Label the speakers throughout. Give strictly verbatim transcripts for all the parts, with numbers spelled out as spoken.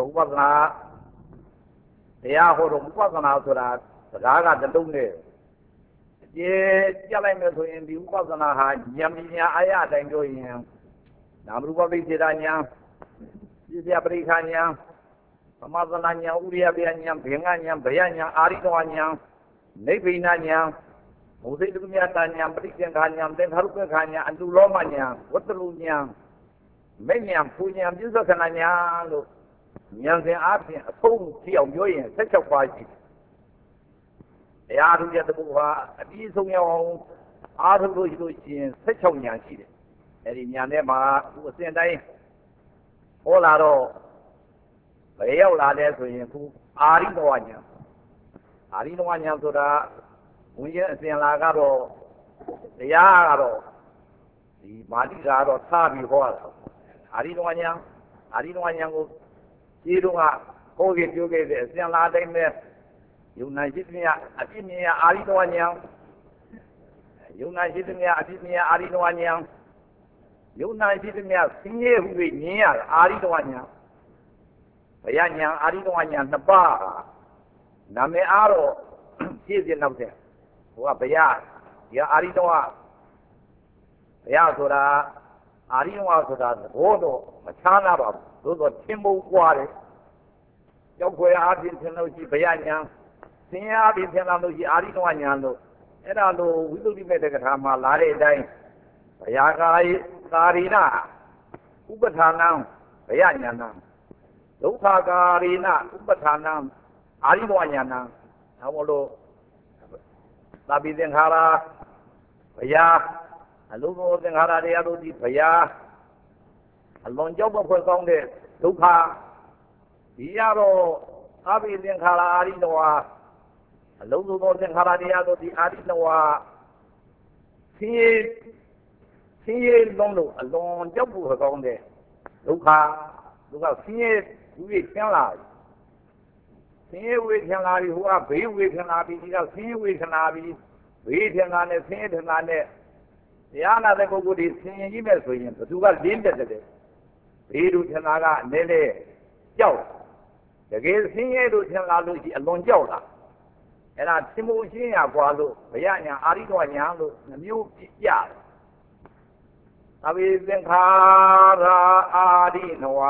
Speaker 1: ဥပဒနာတရားဟောတော့ဥပဒနာဆိုတာစကားကတလုံးနဲ့ကျေကြလိုက်မယ်ဆိုရင်ဒီဥပဒနာဟာဉာဏ်ပညာအာရအတိုင်းပြောရင်နာမရူပပိစ္ဆေဒဉာဏ်ပြည့်စရာပရိခာဉာဏ်သမသနာဉာဏ်ဥရိယပြဉာဏ်ဘင်္ဂဉာဏ်ဗျာဉာဏ်အာရိတဝဉာဏ်နိဗ္ဗိနဉာဏ်မုသိတုမြတ်ဉာဏ်ပရိသင်္ခာဉာဏ်သင်္ခါရုပ္ပခာဉာဏ်အတုလောမဉာဏ်ဝတ္တလူဉာဏ်မိဉာဏ်ဖူဉာဏ်ပြစ္ဆုတ်ခဏဉာဏ်လို့ဉာဏ်စဉ်အားဖြင့်အဆုံးထိအောင်ပြောရင်၁၆ပါးရှိတရားထုတဲ့တကူဟာအပြည့်ဆုံးရောက်အောင်အားထုတ်လို့ရှိလို့ရှိရင်၁၆ဉာဏ်ရှိတယ်အဲဒီဉာဏ်ထဲမှာသူအစဉ်တိုင်းဟောလာတော့ဘယ်ရောက်လာလဲဆိုရင်သူအာရိတဝဉာဏ်အာရိတဝဉာဏ်ဆိုတာဘုန်းကြီးအစဉ်လာကတော့တရားကတော့ဒီမာတိကတော့ထားပြီးဟောတာအာရိတဝဉာဏ်အာရိတဝဉာဏ်ကိုဒီတော့ကဟောခဲ့ပြောခဲ့တဲ့အစဉ်လာတိုင်းပဲယုံနာရှိသမျှအပြည့်မြင်ရအာရိတဝဉာဏ်ယုံနာရှိသမျှအပြည့်မြင်ရအာရိတဝဉာဏ်ယုံနာရှိသမျှဆင်းရဲဟု၍မြင်ရအာရိတဝဉာဏ်ဘယဉာဏ်အာရိတဝဉာဏ်နှစ်ပါးနာမည်အားတော့ပြည့်စင်နောက်တဲ့ဟိုကဘယဒီအာရိတဝဘယဆိုတာအာရိတဝဆိုတာသဘောတော့မချားနာပါဘူးသို့သောသင်္ဘုံကွာတယ်ကြောက်ခွေအားဖြင့်သင်လို့ရှိဘယဉာဏ်ဆင်းရဲအားဖြင့်သင်လာလို့ရှိအာရိတဝဉာဏ်လို့အဲ့ဒါလိုဝိသုဒ္ဓိမေတ္တကထာမှာလာတဲ့အတိုင်းဘယကာယကာရိဏဥပဌာနံဘယဉာဏံဒုက္ခကာရိဏဥပဌာနံအာရိတဝဉာဏံဒါမို့လို့သာပိသင်္ခါရဘယအလုံးစုံသင်္ခါရတရားတို့ဒီဘယအလွန်ကြောက်မဖွယ်ကောင်းတဲ့ဒုက္ခဒီရတော့သာပိသင်္ခါရအာရိတဝအလုံးစုံသောသင်္ခါရတရားတို့ဒီအာရိတဝဆင်းရဲဆင်းရဲလုံးလို့အလွန်ကြောက်ဖို့ကောင်းတဲ့ဒုက္ခဒုက္ခဆင်းရဲဝိသင်လာဆင်းရဲဝေထင်လာပြီဟိုကဘေးဝေထင်လာပြီဒီကဆင်းရဲဝေထင်လာပြီဘေးထင်လာနဲ့ဆင်းရဲထင်လာနဲ့တရားနာတဲ့ပုဂ္ဂိုလ်ဒီဆင်းရဲကြီးမဲ့ဆိုရင်ဘသူကလင်းတက်တယ်ဘေးတို့ထင်လာကလည်းလေကြောက်တကယ်ဆင်းရဲတို့ထင်လာလို့ရှိအလွန်ကြောက်လာအဲ့ဒါသင်္မိုးရှင်းရกว่าလို့ဘယညာအာရိတဝညာလို့နှမျိုးပြရတယ်သဗ္ဗေသင်္ခါရအာရိနဝ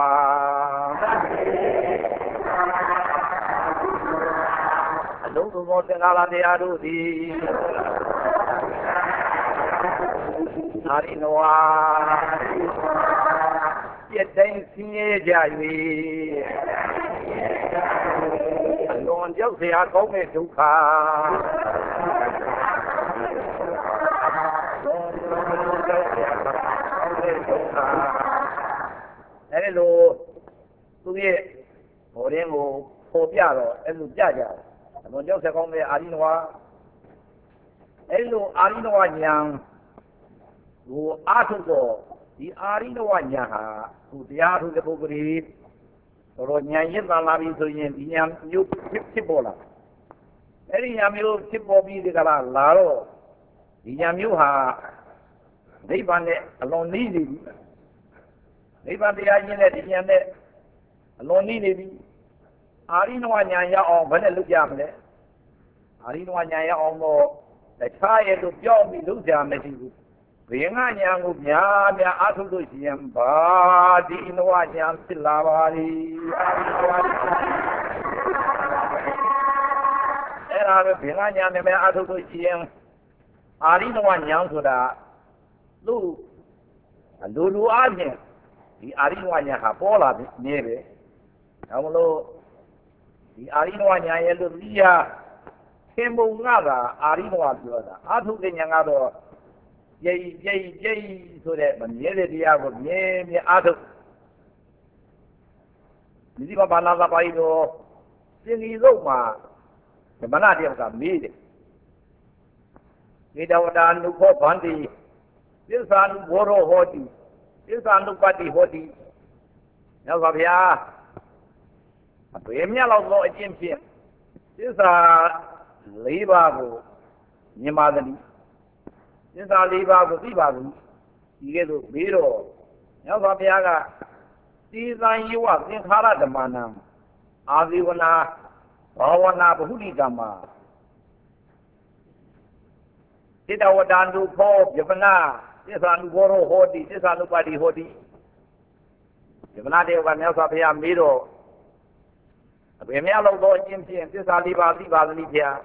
Speaker 1: အလုံးစုံသောသင်္ခါရတရားတို့သည်အာရိနဝပြည့်တိုင်းဆင်းရဲကြ၍အလွန်ကြောက်စရာကောင်းတဲ့ဒုက္ခအဲ့လိုသူရဲ့ဟိုရင်းကိုပေါ်ပြတော့အဲ့လိုကြကြအလွန်ကြောက်စရာကောင်းတဲ့အာရိနဝအဲ့လိုအာရိနဝဉာဏ်ကိုအားထုတ်တော့ဒီအာရိနဝဉာဏ်ဟာသူတရားထုတ်တဲ့ပုဂ္ဂိုလ်ကြီးတော်တော်ဉာဏ်ရင့်လာလာပြီဆိုရင်ဒီဉာဏ်မျိုးဖြစ်ဖြစ်ပေါ်လာအဲ့ဒီဉာဏ်မျိုးဖြစ်ပေါ်ပြီးဒီကလာလာတော့ဒီဉာဏ်မျိုးဟာနိဗ္ဗာန်နဲ့အလွန်နီးနေပြီနိဗ္ဗာန်တရားချင်းနဲ့ဒီဉာဏ်နဲ့အလွန်နီးနေပြီအာရိနဝဉာဏ်ရောက်အောင်ဘယ်နဲ့လုပ်ကြမလဲအာရိနဝဉာဏ်ရောက်အောင်တော့တခြားရဲ့လို့ပြောပြီးလုပ်ကြမရှိဘူးဘယ်ငါညာကိုများများအားထုတ်လို့ရှိရင်ဘာဒီနဝညာဖြစ်လာပါလိအဲ့ဒါပဲဘယ်ငါညာနဲ့များအားထုတ်လို့ရှိရင်အာရိနဝညာဆိုတာသူ့အလိုလိုအားဖြင့်ဒီအာရိနဝညာဟာပေါ်လာနေတယ်ဒါမလို့ဒီအာရိနဝညာရဲ့လို့သိရသင်္ဘုံငါတာအာရိနဝပြောတာအားထုတ်တဲ့ညာကတော့ကြည်ကြည်ကြည်ဆိုတဲ့မမြဲတဲ့တရားကိုမြဲမြဲအားထုတ်ဒီမှာဘာလာကပါရီတော့စင်ကြီးစုပ်မှာဓမ္မနာတယောက်ကမေးတယ်ဧတဝတာနုခောဗန္တိသစ္စာနုဘောရောဟောတိသစ္စာနုပတ္တိဟောတိမြတ်စွာဘုရားအဘယ်မြတ်လောက်သောအကျင့်ဖြင့်သစ္စာ၄ပါးကိုမြင်ပါသနည်းသစ္စာ၄ပါးကိုသိပါဘူးဒီကဲ့သို့မေးတော့မြတ်စွာဘုရားကသီသံယေဝသင်္ခါရဓမ္မနံအာဇီဝနာဘာဝနာဘုဒ္ဓကမ္မတိတဝတ္တနုဖောယပနာသစ္စာနုဘောရောဟောတိသစ္စာနုပါတိဟောတိယပနာတေကမြတ်စွာဘုရားမေးတော့အဘယ်များလို့သောအချင်းဖြင့်သစ္စာလေးပါးသိပါသနည်းဗျာ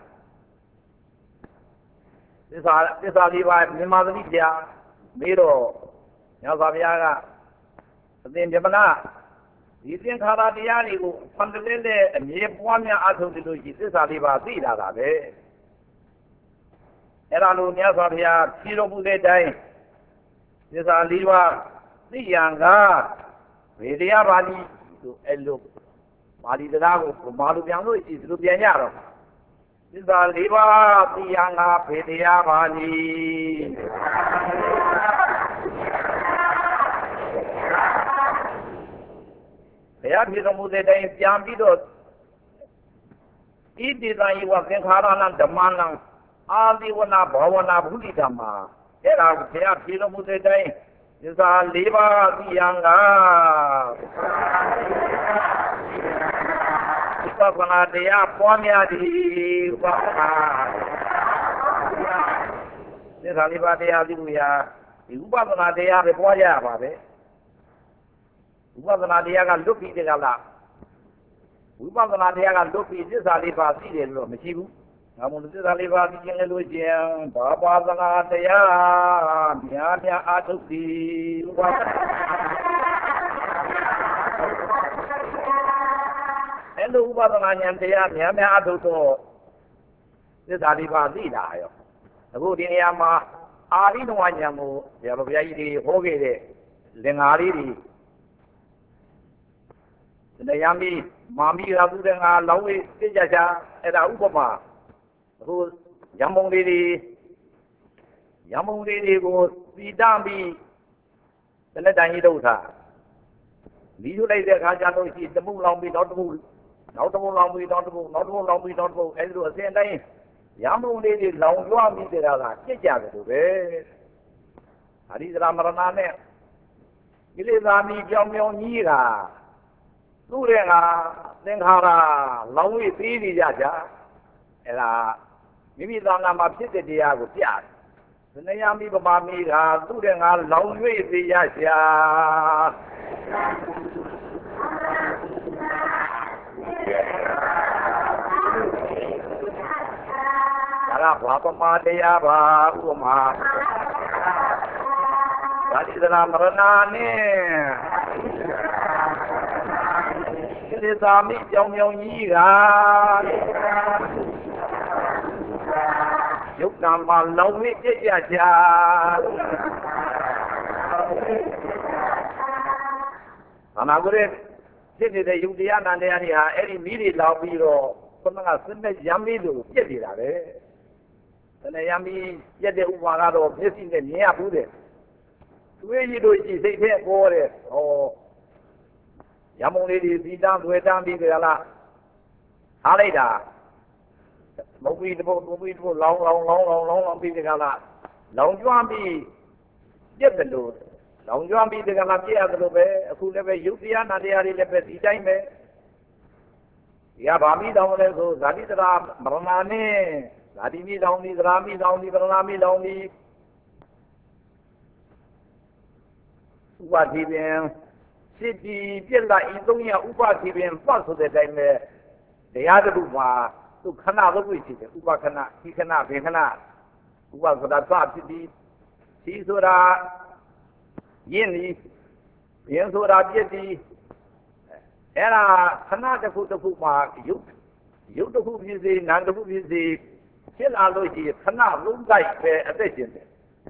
Speaker 1: သစ္စာသစ္စာလေးပါးမြင်ပါသနည်းဗျာမေးတော့မြတ်စွာဘုရားကအသင်ယပနာဒီသင်္ခါရတရားတွေကိုဖန်တလဲလဲအမြဲပွားများအထုတ်တယ်လို့ရှိသစ္စာလေးပါးသိလာတာပဲအဲ့ဒါလို့မြတ်စွာဘုရားဖြေတော်မူတဲ့အတိုင်းသစ္စာလေးပါးသိရန်ကဗေဒယပါဠိတို့အဲ့လိုပါဠိတရားကိုဘာလို့ပြန်လို့ရှိသလိုပြန်ရတော့သစ္စာလေးပါးသိရန်ကဗေဒယပါဠိဘုရားဖြေတော်မူတဲ့အတိုင်းပြန်ပြီးတော့ဣတိတံယဝသင်္ခါရဏဓမ္မနံအာဇီဝနာဘာဝနာဘုဒ္ဓဓမ္မအဲ့ဒါဘုရားဖြေတော်မူတဲ့အတိုင်းသစ္စာလေးပါးသိရန်ကဥပပနာတရားပွားများသည်ဥပပနာသစ္စာလေးပါးတရားသိလို့ရဒီဥပပနာတရားပဲပွားရပါပဲဝိပဿနာတရားကလွတ်ပြီးတဲ့ကလားဝိပဿနာတရားကလွတ်ပြီးသစ္စာလေးပါးသိတယ်လို့မရှိဘူး။ငါမို့သစ္စာလေးပါးသိခြင်းလည်းလို့ကျင်ဘာပါသနာတရားများများအာထုသည်ဝိပဿနာအဲ့လိုဝိပဿနာဉာဏ်တရားများများအာထုတော့သစ္စာလေးပါးသိတာရောအခုဒီနေရာမှာအာရိနဝဉာဏ်ကိုဘုရားဘုရားကြီးတွေဟောခဲ့တဲ့လင်္ကာလေးတွေတရားမီမာမီရာသူတဲ့ငါလောင်းဝေးသိကြချာအဲ့ဒါဥပမာအခုရံပုံလေးတွေရံပုံလေးတွေကိုစီတမ်းပြီးတလက်တန်ကြီးထုတ်တာလီယူလိုက်တဲ့အခါကျတော့ရှိတမှုလောင်းပြီးနောက်တမှုနောက်တမှုလောင်းပြီးနောက်တမှုနောက်တမှုလောင်းပြီးနောက်တမှုအဲ့ဒီလိုအစဉ်တိုင်းရံပုံလေးတွေလောင်ကျွမ်းပြီးတဲ့ကပြစ်ကြတယ်လို့ပဲအရိသရမရဏနဲ့ကိလေသာမီပြောင်းပြောင်းကြီးတာသူ့ရဲ့ကသင်္ခါရလောင်းဝေးသေးနေကြကြအဲ့ဒါမိမိသာနာမှာဖြစ်တဲ့တရားကိုပြတယ်။သနယမိပမာမိကသူ့ရဲ့ကလောင်းဝေးသေးရရှာဒါကဘာပမာတရားပါဥပမာဒါတိသနာမရဏနဲ့သစ္စာမိကြောင်ကြောင်ကြီးကယုတ်တံမှာလောင်ဝိပြည့်ရချာဘာနာကိုရဖြစ်နေတဲ့ယုတ်တရားနန္တရားတွေဟာအဲ့ဒီမိတွေလောင်ပြီးတော့ခဏကစနစ်ရမ်းပြီးလို့ပြည့်နေတာပဲတဏှာရမ်းပြီးပြည့်တဲ့ဥပါကတော့မျက်စိနဲ့မြင်ရဘူးတဲ့တွေးကြည့်လို့ရှိစိတ်ထဲပေါ်တယ်ဟောရမုံလေးတွေပြီးတန်းတွေ့တန်းပြီးကြလားအားလိုက်တာမုတ်ပြီးတပုတ်မုတ်ပြီးတပုတ်လောင်းလောင်းလောင်းလောင်းလောင်းလောင်းပြီးကြလားလောင်ကျွမ်းပြီးပြက်တယ်လို့လောင်ကျွမ်းပြီးကြလားပြက်ရတယ်လို့ပဲအခုလည်းပဲယုတ်တရားနာတရားတွေလည်းပဲဒီတိုင်းပဲဒီကဗာမိတောင်းလဲဆိုဇာတိတရာမရဏနဲ့ဇာတိမိတောင်းဒီသရာမိတောင်းဒီပရဏမိတောင်းဒီဥပတိပင်စိတ္တိပြက်လာဤသုံးရဥပတိပင်ပတ်ဆိုတဲ့အတိုင်းပဲတရားတစ်ခုမှာသူခဏသုံးခုရှိတယ်ဥပခဏခိခဏဘေခဏဥပဆိုတာစဖြစ်ပြီးစီဆိုတာယင်းဒီဘင်းဆိုတာပြက်ပြီးအဲ့ဒါခဏတစ်ခုတစ်ခုမှာယုတ်ယုတ်တစ်ခုဖြစ်စေနာမ်တစ်ခုဖြစ်စေဖြစ်လာလို့ရှိရင်ခဏလုံးလိုက်ပဲအသက်ရှင်တယ်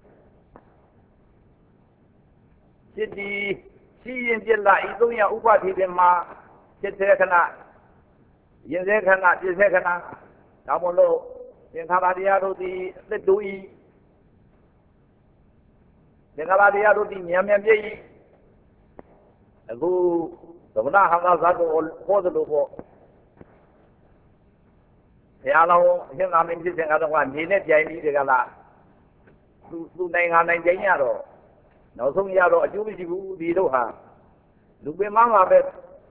Speaker 1: စိတ္တိရှိရင်ပြက်လာဤသုံးရဥပတိပင်မှာဖြစ်တဲ့ခဏရင်စေခဏပြည့်စေခဏဒါမို့လို့သင်္ခါရတရားတို့သည်အသက်တူ၏သင်္ခါရတရားတို့သည်မြန်မြန်ပြည့်၏အခုသမဏဟံသာဇတ်ကိုဟောသလိုပေါ့ဘုရားတော်အရှင်သာမင်းဖြစ်စဉ်ကတော့ကနေနဲ့ပြိုင်ပြီးတကလားသူသူနိုင်ငံနိုင်ကြရတော့နောက်ဆုံးရတော့အကျိုးမရှိဘူးဒီတို့ဟာလူပင်မမှာပဲ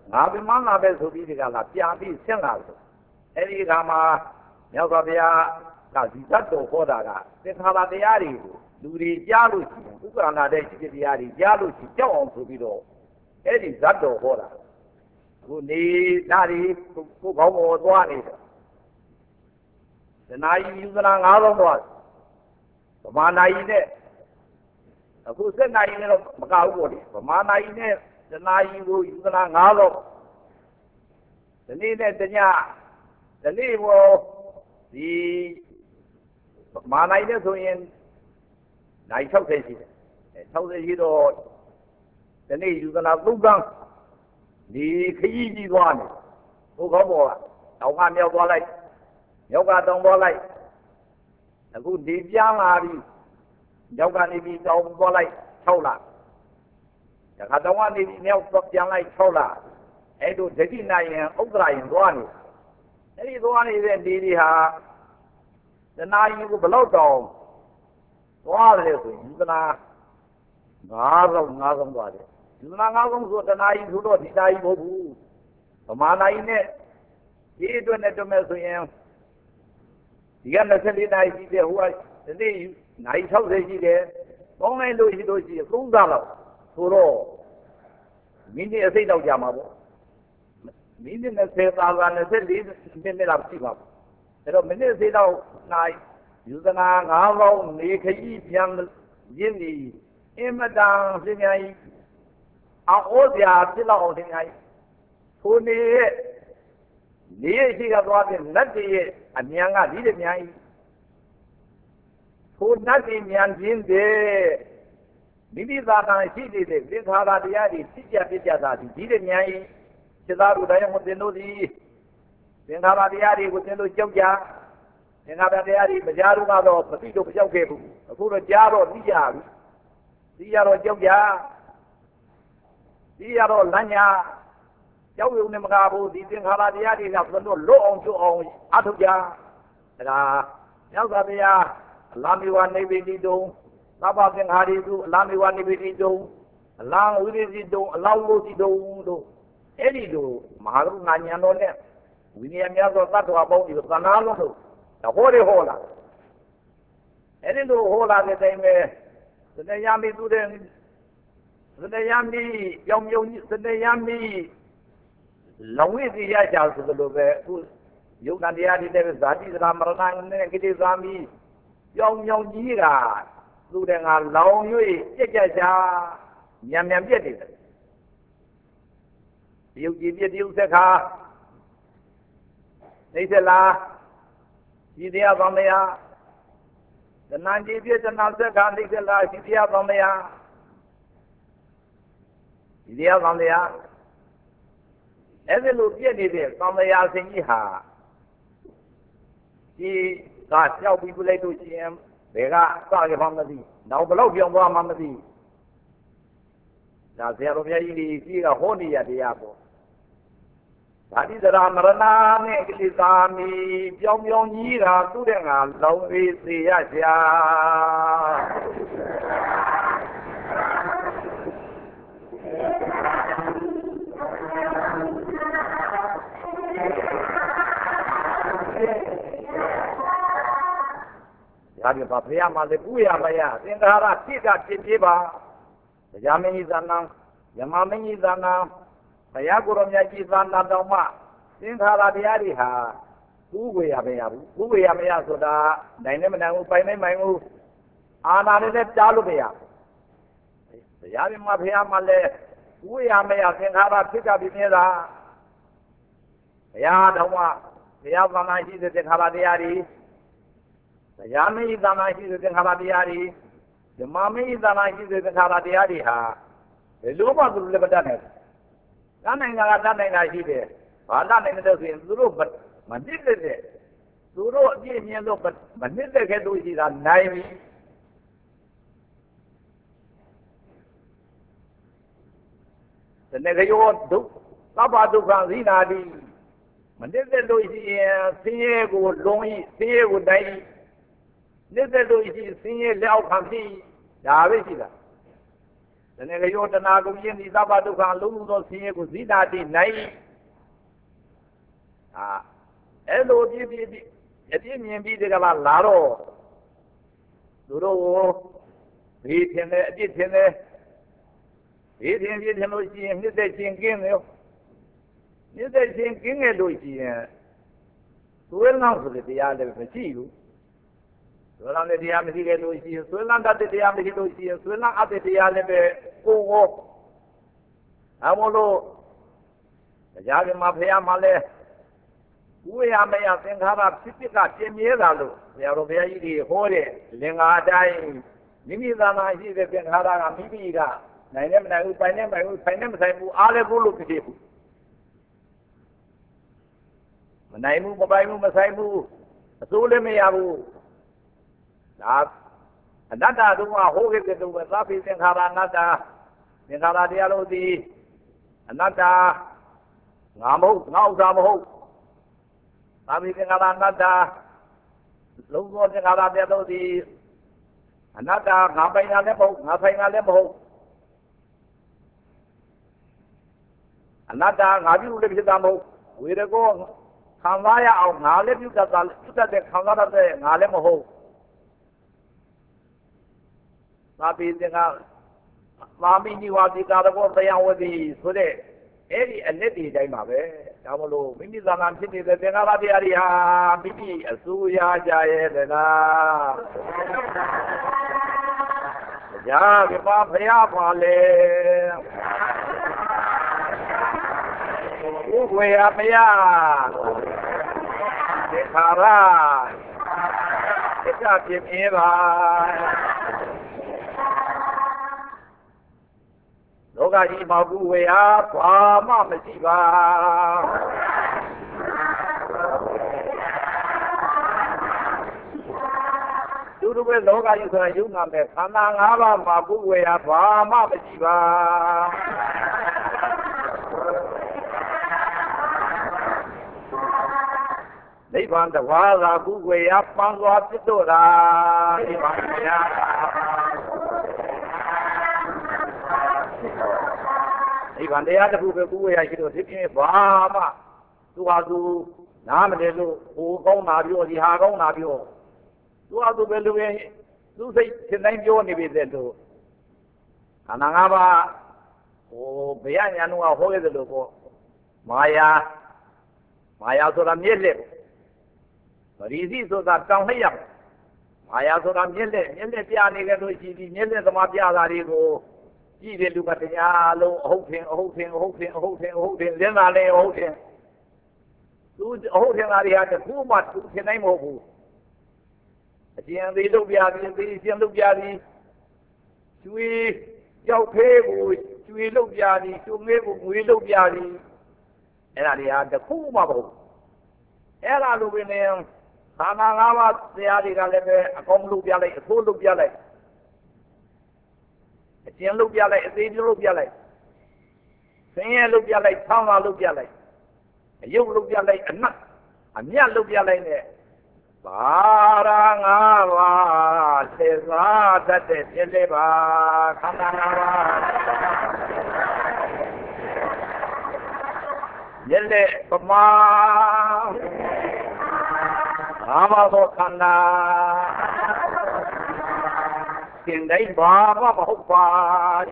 Speaker 1: ငါပြမလာပဲဆိုပြီးဒီကလာပြန်ပြီးဆင်းလာဆိုအဲ့ဒီကမှာမြတ်စွာဘုရားကဒီတတ်တော်ဟောတာကသင်္ခါရတရားတွေကိုလူတွေကြားလို့ရှိရင်ဥက္ကန္နာတဲ့ရှိတဲ့တရားတွေကြားလို့ရှိကြောက်အောင်ဆိုပြီးတော့အဲ့ဒီဇတ်တော်ဟောတာခုနေသားတွေကိုကောင်းပေါ်သွားနေတယ်တဏှာကြီးယူသနာငါးလုံးသွားဗမာနာယီနဲ့အခုစက်နာယီနဲ့တော့မကဘူးပေါ့လေဗမာနာယီနဲ့တဏှာကြီးကိုယူသနာငါးလုံးဒီနေ့နဲ့တညဒီနေ့ဘောဒီဗမာနာယီနဲ့ဆိုရင်နိုင်၆၀ရှိတယ်၆၀ရှိတော့ဒီနေ့ယူသနာသုံးကန်းဒီခကြီးကြီးသွားနေဘုကောင်းပေါ်ကတောင်ကမြောက်သွားလိုက်မြောက်ကတောင်သွားလိုက်အခုဒီပြန်လာပြီမြောက်ကနေပြီးတောင်သွားလိုက်၆လတခါတောင်ကနေပြီးမြောက်ပြန်လိုက်၆လအဲ့တို့ဒတိနာယံဥဒ္ဒရာယံသွားနေအဲ့ဒီသွားနေတဲ့ဒီဒီဟာတဏှာကြီးကိုဘလောက်တောင်သွားတယ်ဆိုရင်ယူသနာငါးဆုံးငါးဆုံးသွားတယ်ယူသနာငါးဆုံးဆိုတဏှာကြီးဆိုတော့ဒီတာကြီးမဟုတ်ဘူးဗမာနာကြီးနဲ့ဒီအတွက်နဲ့တွမဲ့ဆိုရင်ဒီက၂၄နာရီရှိတယ်ဟိုကဒီနေ့နာရီ၆၀ရှိတယ်ပေါင်းလိုက်လို့ရှိလို့ရှိရင်သုံးဆလောက်ဆိုတော့မိနစ်အစိတ်တော့ကြာမှာပေါ့မိနစ်၂၀သာသာ၂၄မိနစ်လောက်ရှိပါဘူးအဲ့တော့မိနစ်အစိတ်တော့နိုင်ယူသနာငါးပေါင်းနေခကြီးပြန်ရင်းနေအင်မတန်ပြင်းများကြီးအောစရာဖြစ်တော့အောင်တင်များကြီးကိုနေရဲ့နေရရှိကသွားတဲ့နတ်တွေရဲ့အမြန်ကဒီတဲ့များကြီးကိုနတ်တွေမြန်ခြင်းတဲ့မိမိသာသာရှိနေတဲ့သင်္ခါရတရားတွေဖြစ်ကြပြကြတာဒီတဲ့များကြီးစိတ္တရူတိုင်းကိုသင်တို့ဒီသင်္ခါရတရားတွေကိုသင်တို့ကြောက်ကြသင်္ခါရတရားတွေမကြားတော့ကတော့မသိတော့မကြောက်ခဲ့ဘူးအခုတော့ကြားတော့သိကြပြီသိရတော့ကြောက်ကြသိရတော့လမ်းညာကြောက်ရုံနဲ့မကားဘူးဒီသင်္ခါရတရားတွေကသင်တို့လွတ်အောင်ကျွတ်အောင်အထုတ်ကြဒါကရောက်သာတရားအလာမေဝနိဗ္ဗိတိတုံသဗ္ဗသင်္ခါရိတုအလာမေဝနိဗ္ဗိတိတုံအလာဝိရိတိတုံအလောလို့တိတုံတို့အဲ့ဒီလိုမဟာကရုဏာဉာဏ်တော်နဲ့ဝိနည်းများသောသတ္တဝါပေါင်းဒီသနာလုံးတို့ဟောတယ်ဟောလာအဲ့ဒီလိုဟောလာတဲ့တိုင်ပဲသနေယမိသူတဲ့သနေယမိကြောင်မြုံသနေယမိလောင်ဝိစီရကြဆိုလိုပဲအခုယုတ်တရားတွေနဲ့ဇာတိသရမရဏနဲ့ကိလေသာမိကြောင်မြုံကြီးကသူတဲ့ငါလောင်၍ပြက်ကြကြညံညံပြက်နေတယ်ယုတ်ကြည်ပြက်တယုတ်ဆက်ခါနေသလားဒီတရားဗမယတဏှာကြည်ပြတဏှာဆက်ခါနေသလားဒီတရားဗမယဒီတရားဗမယအဲ့ဒီလိုပြည့်နေတဲ့သံဃာစင်ကြီးဟာဒီကကြောက်ပြီးပြလိုက်လို့ရှိရင်ဘယ်ကစရမှမသိနောက်ဘလောက်ပြောင်းသွားမှမသိဒါဆရာတော်ဘုရားကြီးကြီးကဟောနေရတရားပေါ့ဓာတိသရမရဏနဲ့ကိလေသာမီပြောင်းပြောင်းကြီးတာသူ့တဲ့ငါလောင်အေးစေရရှာဒါပြပါဘုရားမှာလည်းကုရမရသင်္ခါရဖြစ်တာဖြစ်ဖြစ်ပါတရားမင်းကြီးသနာယမမင်းကြီးသနာဘုရားကိုရောမြတ်ကြီးသနာတော်မှသင်္ခါရတရားတွေဟာကုဝေရမရဘူးကုဝေရမရဆိုတာနိုင်နေမနိုင်ဘူးပိုင်နေမိုင်ဘူးအာနာနဲ့လည်းကြားလို့မရဘူးတရားမြတ်ဘုရားမှာလည်းကုဝေရမရသင်္ခါရဖြစ်တာဖြစ်နေတာဘုရားတော်မှဘုရားသနာရှိတဲ့သင်္ခါရတရားတွေတရားမင်းကြီးသနာရှိတဲ့သင်္ခါရတရားတွေဓမ္မမင်းကြီးသနာရှိတဲ့သင်္ခါရတရားတွေဟာဘယ်လိုမှသူတို့လည်းမတတ်နိုင်ဘူး။တတ်နိုင်တာကတတ်နိုင်တာရှိတယ်။ဘာတတ်နိုင်တယ်ဆိုရင်သူတို့မနစ်တဲ့သူတို့အပြည့်မြင်လို့မနစ်တဲ့ခဲ့လို့ရှိတာနိုင်ပြီ။တနေ့ကရောဒုသဗ္ဗဒုက္ခဇိနာတိမနစ်တဲ့လို့ရှိရင်ဆင်းရဲကိုလုံးဤဆင်းရဲကိုတိုင်းနေတဲ့လို့ရှိဆင်းရဲလက်အောက်ခံဖြစ်ဒါပဲရှိတာ The Negayotana Goyan is about to come Lulu Zina di Nai. Ah, hello, Edian be the Laro. Duro, eat in the eat in the eat in the Lucian, you say King. You say King and Lucian. Well, now for the other you. Well, on the Diamity Lucian, well, not at the Diamity Lucian, well, not at the Diamity. Oh, I want to the Yaga Mafia Male. We are may have think about Sitica, ten years ago. They are very holy, Linga dying. Maybe than I see the Benhara, maybe I never know, I never, I never say, I'll go look at you. When I move, I move, I move. So let me have another do a whole get to the Rapi and Haranada, in Haradialodi, another Namo, now Zamo. Rapi and Haranada, Logo and Haradialodi, another Napina Lepo, Napina Lepo, another Nabu Lebidamo, we go. Kamaya of Nale, you got the Kamara de Nalemoho. Nabi Mami knew what the other was the hour the Sude. Eddie and Nettie, they mabe. Tamolo, Minizan City, the Denara de Aria, Miki, Suya Jayena. Ya, the Papa Pale. We are Maya. Para. It's not Jim Eva. Loga Magu, we are Mama Siva. You do with Loga, you can use number. Kananga Magu, we are Mama Siva. They want the wild good way up on what to do. They want the other good way I should have taken Bama to Adu Namadu, who go Nabio, the Hago Nabio. To Adu Belue, do they can name you only with them too. Kanangaba, oh, Bianua, Holy the Logo, Maya, Maya to the Mille. But easy so that come here. I also am Yelle, Yelle Piani, Yelle the Mafia, Rigo, Gide Lucatialo, hoping, hoping, hoping, hoping, hoping, then I lay hoping. Do the hoping I had the too much to the name of who. At the end, they look at the young Lugiani. We Yao Pay, we look at it, we look at it. And I had the cool bubble. Ella Lubinim. Sanagawa, the Adigalebe, a com Lubiale, a full Lubiale. A Tian Lubiale, a Zid Lubiale. Sing Lubiale, Tama Lubiale. A you Lubiale, a nut, a Nia Lubiale. Barangava, says that the Yeleva, Sanagawa. Yelle, Pama. Baba Kanda Kindai Baba Hopa.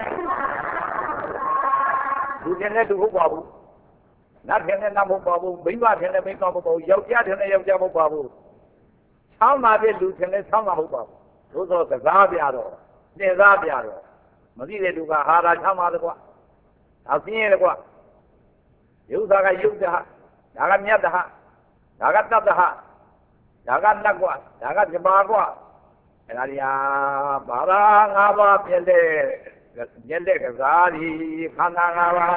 Speaker 1: You can let the Babu. Not in the Namu Babu, Biva can make up about Yokia and Yokia Babu. How not they do can let some Babu. Those are the Zabiado, the Zabiado. Madide Duga Hara Tamadua. I'll see it. You Zaga Yuda, Naganyadaha, Nagataha. Jagan Nagwa, Jagan Jabagwa, and Aria Barangava Pele, Yende Gazari, Kanangava.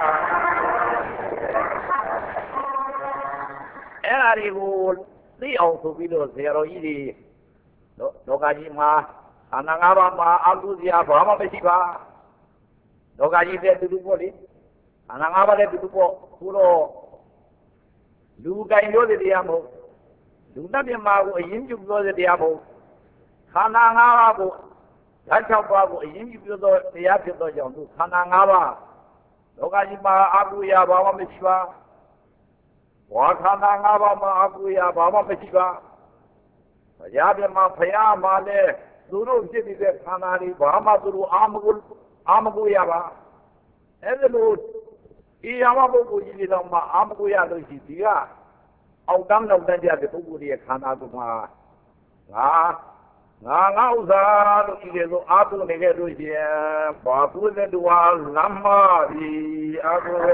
Speaker 1: And I will see also videos zero idi. Dogajima, Anangava, Alduzia, Brahma Beshiva. Dogaji to do body, Anangava to do Puro. Luga in the Diamo. Do not be Mago, a Yinju go the Diabo. Kanangabo, လက်၆ပါးကိုအရင်ကြီးပြောတော့တရားဖြစ်တော့ကြောင့်သူခန္ဓာ၅ပါးလောကကြီးမှာအကုရဘာမှမရှိပါဝါခန္ဓာ၅ပါးမှာအကုရဘာမှမရှိပါဘုရားပြမဖရာမှာလည်းသူတို့ဖြစ်နေတဲ့ခန္ဓာတွေဘာမှသူတို့အာမကုအာမကုရပါအဲ့ဒါလို့ဒီရမပုဂ္ဂိုလ်ကြီးတွေတော့မှအာမကုရလို့ရှိဒီကအောက်တန်းနောက်တန်းကြတဲ့ပုဂ္ဂိုလ်ရဲ့ခန္ဓာကမှငါငါငါဥစ္စာလို့ဒီလိုဆိုအာထုနေခဲ့လို့ရှိရင်ဘာသူတဲ့တူဟာလမ်းမဒီအာထုရဲ့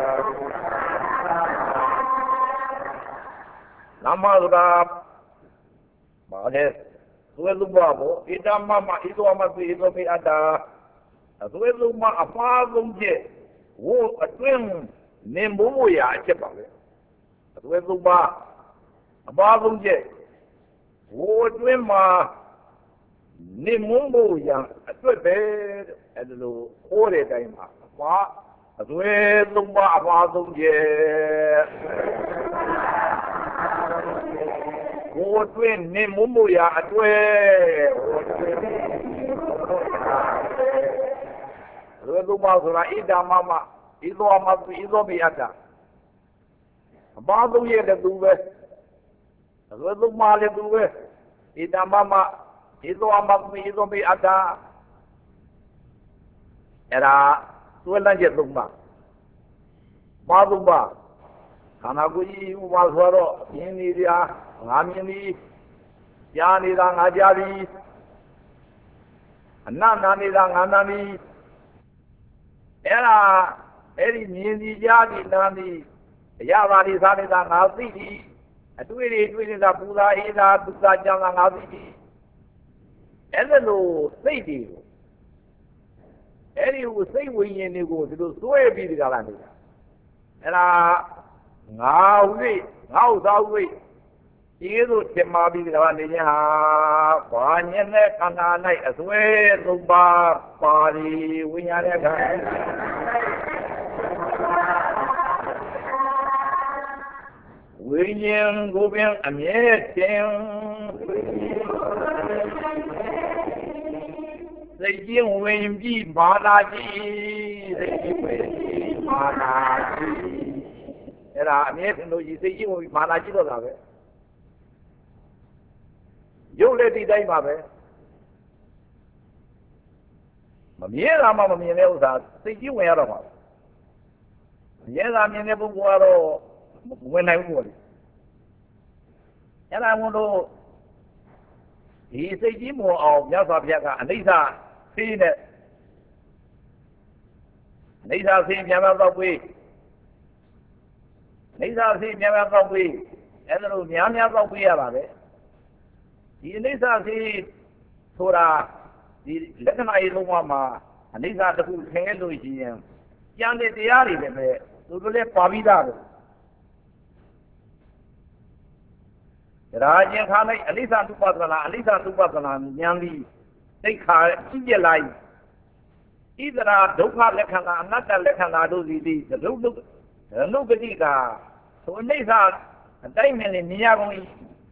Speaker 1: လမ်းမဆိုတာဘာလဲသူ့လူဘာဘောဣဒမမဣသောမပိဣသောပိအတ္တာသူ့လူမအဖာဆုံးချက်ဝို့အတွင်းနေမိုးရအချက်ပါပဲသူ့လူမအဖာဆုံးချက်ဝို့အတွင်းမှာနေမိုးမိုးရအတွက်ပဲအဲ့လိုခိုးတဲ့အတိုင်းမှာအဖာသူ့လူမအဖာဆုံးချက်ဟိုအတွင်းနေမမှုရအတွေ့ဟိုအတွင်းရေဒုမဆိုတာဣဒမမဣသောမပိဣသောပိအတ္တအပါဆုံးရဲ့တူပဲရေဒုမလည်းတူပဲဣဒမမဣသောမပိဣသောပိအတ္တအဲ့ဒါသွေးလန့်ချက်သုံးပါပါသုံးပါခန္ဓာကိုယ်ကြီးဥပါဆိုတော့မြင်နေကြငါမြင်သည်ကြားနေတာငါကြားသည်အနန္တနေတာငါနာသည်အဲ့ဒါအဲ့ဒီမြင်သည်ကြားသည်နာသည်အရာပါသည်စားနေတာငါသိသည်အတွေ့တွေတွေ့နေတာပူသာအေးသာဒုက္ခကြောင့်ငါသိသည်အဲ့ဒါလို့စိတ်တွေကိုအဲ့ဒီကိုစိတ်ဝိညာဉ်တွေကိုဒီလိုစွဲပြီးဒီကလာနေတာအဲ့ဒါငါဝိငါဥသာဝိဒီလိုထင်မှာပြီးဒီကနေခြင်းဟာဘာညက်နဲ့ခန္ဓာ၌အစွဲသုံးပါပါရီဝိညာဉ်ရဲ့ခန္ဓာဝိညာဉ်ကိုပင်အမြဲတည်းစိတ်ချင်းဝင်ပြီးဘာသာကြည့်စိတ်ချင်းဝင်ပြီးဘာသာကြည့်အဲ့ဒါအမြဲတည်းလို့စိတ်ချင်းဝင်ပြီးဘာသာကြည့်တော့တာပဲရုပ်လည်းဒီတိုင်းပါပဲမမြဲတာမှမမြင်တဲ့ဥစ္စာစိတ်ကြီးဝင်ရတော့မှာမြဲတာမြင်တဲ့ပုဂ္ဂိုလ်ကတော့ဝင်နိုင်ဘူးပေါ့လေအဲ့ဒါမို့လို့ဒီစိတ်ကြီးမဝင်အောင်မြတ်စွာဘုရားကအနိစ္စသိနဲ့အနိစ္စသိပြန်ပြန်တော့ပြီးအနိစ္စသိပြန်ပြန်တော့ပြီးအဲ့ဒါလို့များများတော့ပြီးရပါပဲဒီအနိစ္စသိဆိုတာဒီလက္ခဏာရေးလုံးဝမှာအနိစ္စတစ်ခုသင်ခဲ့လို့ရှိရင်ကျန်တဲ့တရားတွေလည်းပဲသူတို့လည်းပါပြီးသားပဲဒါချင်းခါလိုက်အနိစ္စသုပသနာအနိစ္စသုပသနာဉာဏ်ပြီးသိခါကြည့်ပြလိုက်ဣဒရာဒုက္ခလက္ခဏာအနတ္တလက္ခဏာတို့စီသည်ဒုက္ခဒုက္ခတိကဆိုအနိစ္စအတိုင်းမြင်နေမြင်ရကုန်၏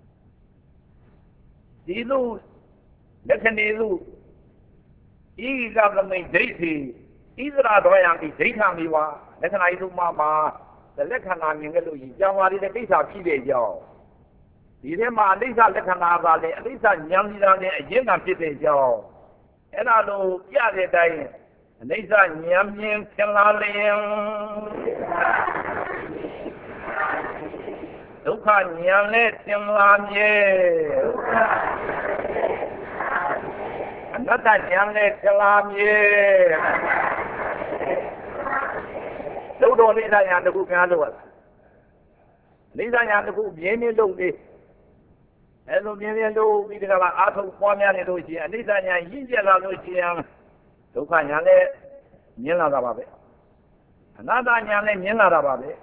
Speaker 1: ဒီလိုလက္ခဏေလူဤကကမိတ်ဒိဋ္ဌိဣဒရာတော်ယံဒီဒိဋ္ဌာမိဝါလက္ခဏာဤသူမှာမှာလက္ခဏာမြင်ခဲ့လို့ကြောင်ပါတဲ့ကိစ္စဖြစ်တဲ့ကြောင်းဒီထဲမှာအနိစ္စလက္ခဏာပါလေအနိစ္စဉာဏ်ကြီးတာနဲ့အရင်ကဖြစ်တဲ့ကြောင်းအဲ့ဒါလိုပြတဲ့အတိုင်းအနိစ္စဉာဏ်မြင်ဖြစ်လာလျင်ဒုက္ခဉာဏ်နဲ့သင်လာမြဲအနတ္တဉာဏ်နဲ့သင်လာမြဲဒုက္ခနိစ္စဉာဏ်တခုများလို့နိစ္စဉာဏ်တခုမြင်းမြင်းလို့လေအဲ့လိုမြင်းမြင်းလို့ပြီးတကလားအာထုံပွားများနေလို့ရှိရင်အနိစ္စဉာဏ်ရင့်ကျက်လာလို့ရှိရင်ဒုက္ခဉာဏ်နဲ့မြင်လာတာပါပဲအနတ္တဉာဏ်နဲ့မြင်လာတာပါပဲ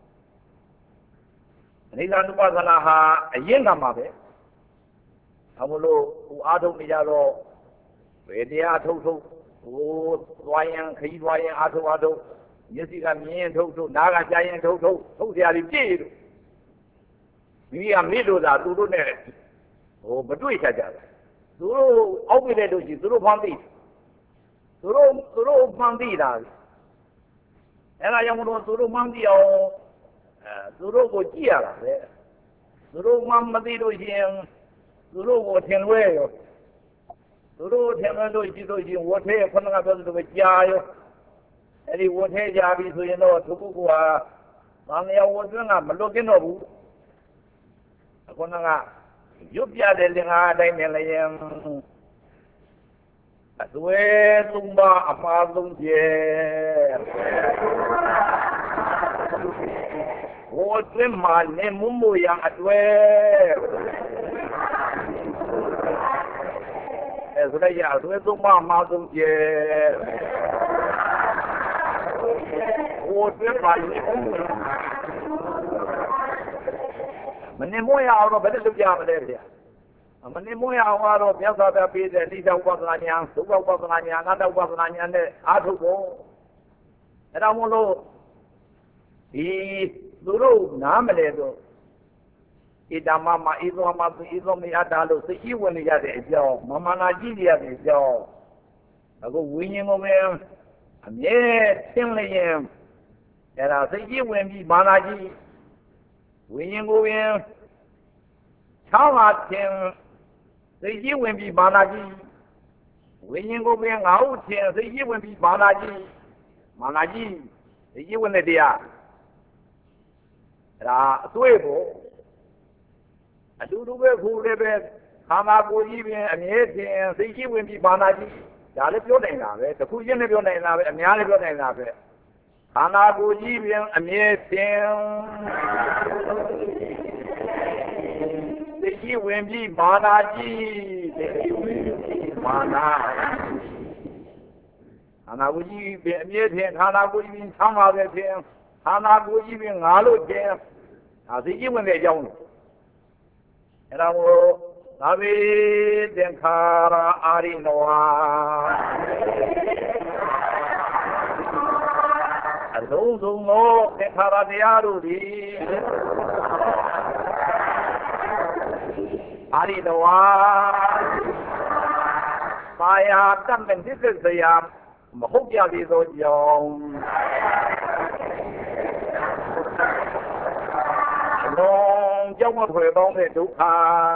Speaker 1: အနိစ္စသုပသနာဟာအရင်ကမှာပဲဒါမို့လို့ဟိုအာထုံနေကြတော့ဘယ်တရားထုတ်ထုတ်ဟိုသွားရင်ခရီးသွားရင်အာထုံအာထုံမျက်စိကမြင်ရင်ထုတ်ထုတ်နားကကြားရင်ထုတ်ထုတ်ထုတ်စရာတွေပြည့်လို့မိမိကမေ့လို့သာသူတို့နဲ့ဟိုမတွေ့ချကြဘူးသူတို့အောက်ပြတဲ့တို့ရှိသူတို့ဖမ်းသိသူတို့သူတို့ဖမ်းသိတာအဲ့ဒါကြောင့်မလို့သူတို့မှန်းသိအောင်အဲသူတို့ကိုကြည့်ရတာပဲသူတို့မှမသိလို့ရှိရင်သူတို့ကိုထင်လွဲရောသူတို့ထင်လွဲလို့ရှိလို့ရှိရင်ဝတ်ထဲခုနကပြောသလိုပဲကြားရောအဲ့ဒီဝတ်ထဲကြားပြီဆိုရင်တော့သူကကသံဃာဝတ်သွင်းကမလွတ်ကင်းတော့ဘူးခုနကရွတ်ပြတဲ့လင်္ကာအတိုင်းနဲ့လည်းအသွဲသုံးပါအမှားသုံးကျဲဟိုအတွင်းမှာနေမမှုရအသွဲအဲဆိုရအသွဲသုံးပါအမှားသုံးကျဲဟိုအတွင်းမှာနေမနေမရအောင်တော့ဘယ်လိုလုပ်ကြမလဲဗျာမနေမရအောင်တော့မြတ်စွာဘုရားပေးတဲ့တိကျဥပဒနာဉာဏ်သုဘဥပဒနာဉာဏ်အနတ္တဥပဒနာဉာဏ်နဲ့အားထုတ်ဖို့အဲ့ဒါမို့လို့ဒီသူတို့နားမလဲတော့ဣဒ္ဓမမဣသောမဣသောမေအတ္တလို့သိရှိဝင်နေရတဲ့အကြောင်းမမနာကြည့်ရတဲ့အကြောင်းအခုဝိညာဉ်ကိုပဲအမြဲသင်လျင်အဲ့ဒါသိရှိဝင်ပြီးမာနာကြီးဝိညာဉ်ကိုပင်ချောင်းပါခြင်းသိရှိဝင်ပြီးမာနာကြီးဝိညာဉ်ကိုပင်ငါ့ဦးခြင်းသိရှိဝင်ပြီးမာနာကြီးမာနာကြီးသိရှိဝင်တဲ့တရားအဲ့ဒါအတွေ့ဖို့အတူတူပဲခုလည်းပဲခန္ဓာကိုယ်ကြီးပင်အမြဲတည်းသိရှိဝင်ပြီးမာနာကြီးဒါလည်းပြောနိုင်တာပဲတခုချင်းလည်းပြောနိုင်တာပဲအများလည်းပြောနိုင်တာပဲခန္ဓာကိုယ်ကြီးပင်အမြဲတည်းသိရှိဝင်ပြီးမာနာကြီးသိရှိဝင်ပြီးမာနာခန္ဓာကိုယ်ကြီးပင်အမြဲတည်းခန္ဓာကိုယ်ကြီးပင်ဆမ်းပါပဲဖြင့်ခန္ဓာကိုယ်ကြီးပင်ငါလို့ကျင်းဒါသိရှိဝင်တဲ့အကြောင်းလို့အဲ့ဒါကိုသာဝေသင်္ခါရအာရိနဝါအလုံးစုံသောသင်္ခါရတရားတို့သည်အာရိနဝါပါယာတတ်တဲ့သစ္စာယမဟုတ်ကြသေးသောကြောင့်အလုံးကြောင့်မဖွယ်ပေါင်းတဲ့ဒုက္ခ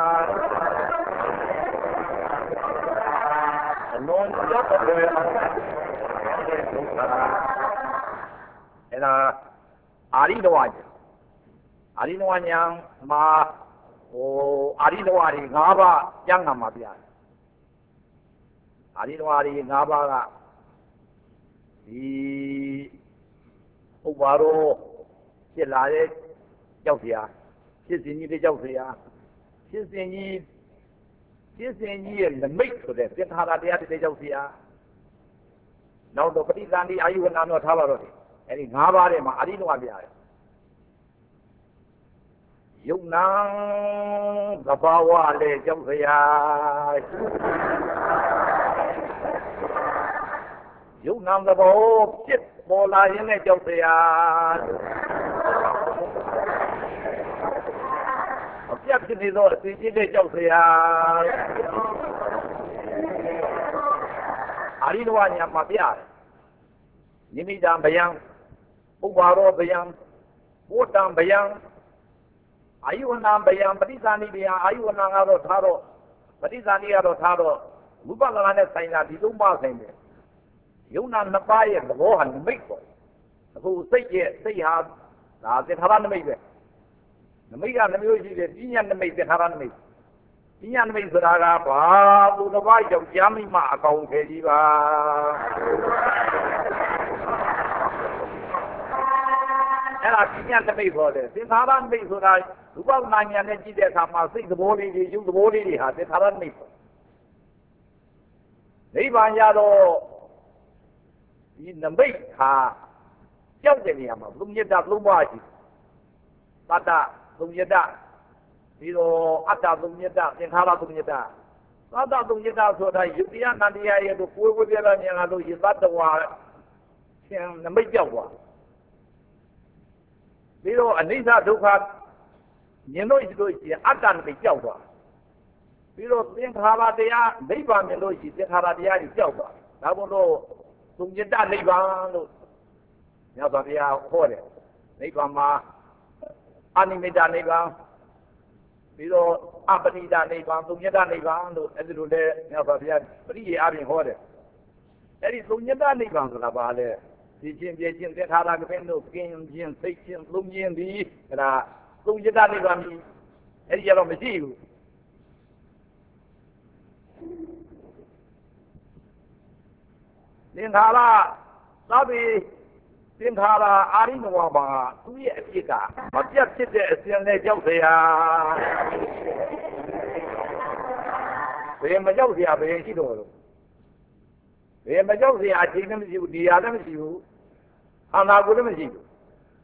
Speaker 1: အလုံးကြောင့်မဖွယ်ပေါင်းတဲ့ဒုက္ခအဲ့ဒါအာရိနဝါအာရိနဝါညာမှာဟိုအာရိနဝါတွေ၅ပါးကျမ်းဂန်မှာပြတယ်အာရိနဝါတွေ၅ပါးကဒီဥပါရောဖြစ်လာတဲ့ကြောက်เสียဖြစ်စဉ်ကြီးတဲ့ကြောက်เสียဖြစ်စဉ်ကြီးဖြစ်စဉ်ကြီးရဲ့နမိတ်ဆိုတဲ့သင်္ခါရတရားတဲ့ကြောက်เสียနောက်တော့ပဋိသန္ဓေအာယုဝနာတော့ထားပါတော့တယ်အဲ့ဒီ၅ပါးထဲမှာအာရိနဝါပြရတယ်ယုံနာသဘာဝလေကြောက်เสียယုံနာသဘောဖြစ်ပေါ်လာရင်လည်းကြောက်เสียအပြတ်ဖြစ်နေသောအစီအစဉ်ကြောက်เสียအာရိနဝညာမှာပြတယ်နိမိတံဗျံဥပါရောဗျံဘုတ္တံဗျံအာယုဝနာဗျံပဋိသန္ဓိဗျံအာယုဝနာကတော့ထားတော့ပဋိသန္ဓိကတော့ထားတော့ဝိပဿနာနဲ့ဆိုင်တာဒီသုံးပါးဆိုင်တယ်ယုံနာနှစ်ပါးရဲ့သဘောဟာနမိတ်ပေါ့အခုစိတ်ရဲ့စိတ်ဟာဒါသင်္ခါရနမိတ်ပဲနမိတ်ကနှမျိုးရှိတယ်ပညာနမိတ်သင်္ခါရနမိတ်ပညာနမိတ်ဆိုတာကဘာသူတစ်ပါးယောက်ျားမိမအကောင်ခဲကြီးပါအဲ့ဒါပညာနမိတ်ခေါ်တယ်သင်္ခါရနမိတ်ဆိုတာရူပနာဉာဏ်နဲ့ကြည့်တဲ့အခါမှာစိတ်သဘောလေးတွေယုတ်သဘောလေးတွေဟာသင်္ခါရနမိတ်ပေါ့နိဗ္ဗာန်ရတော့ဒီနမိတ်ဟာကြောက်တဲ့နေရာမှာသုံးမြတ်တာသုံးပါးရှိတတ္တသုံးမြတ်တာပြီးတော့အတ္တသုံးမြတ်တာသင်္ခါရသုံးမြတ်တာသတ္တသုံးမြတ်တာဆိုတာယုတ်တရားနန္တရားရဲ့ကိုယ်ကိုယ်ပြလာမြင်လာလို့ယသတ္တဝါရှင်နမိတ်ကြောက်သွားပြီးတော့အနိစ္စဒုက္ခမြင်လို့ရှိလို့ရှိရင်အတ္တနမိတ်ကြောက်သွားပပြီးတော့သင်္ခါရတရားနိဗ္ဗာန်မြင်လို့ရှိသင်္ခါရတရားကြီးကြောက်သွားဒါဘုလို့သုံးจิตနိဗ္ဗာန်လို့မြတ်စွာဘုရားဟောတယ်နိဗ္ဗာန်မှာအနိမိတနိဗ္ဗာန်ပြီးတော့အပရိဒနိဗ္ဗာန်သုံးจิตနိဗ္ဗာန်လို့အဲ့ဒီလိုလဲမြတ်စွာဘုရားပရိယေအပြင်ဟောတယ်အဲ့ဒီသုံးจิตနိဗ္ဗာန်ဆိုတာဘာလဲဒီချင်းပြချင်းသင်္ခါရကပင်တို့ကင်းခြင်းစိတ်ချင်းသုံးခြင်းဒီအဲ့ဒါသုံးจิตနိဗ္ဗာန်ကြီးအဲ့ဒီကတော့မရှိဘူးသင်္ခါရသဗ္ဗေသင်္ခါရအာရိနဝမှာသူရဲ့အဖြစ်ကမပြတ်ဖြစ်တဲ့အစဉ်နဲ့ကြောက်เสียဘယ်မကြောက်เสียဘယ်ရှိတော့လို့ဘယ်မကြောက်เสียအချိန်လည်းမရှိဘူးဒီရလည်းမရှိဘူးခန္ဓာကိုယ်လည်းမရှိဘူး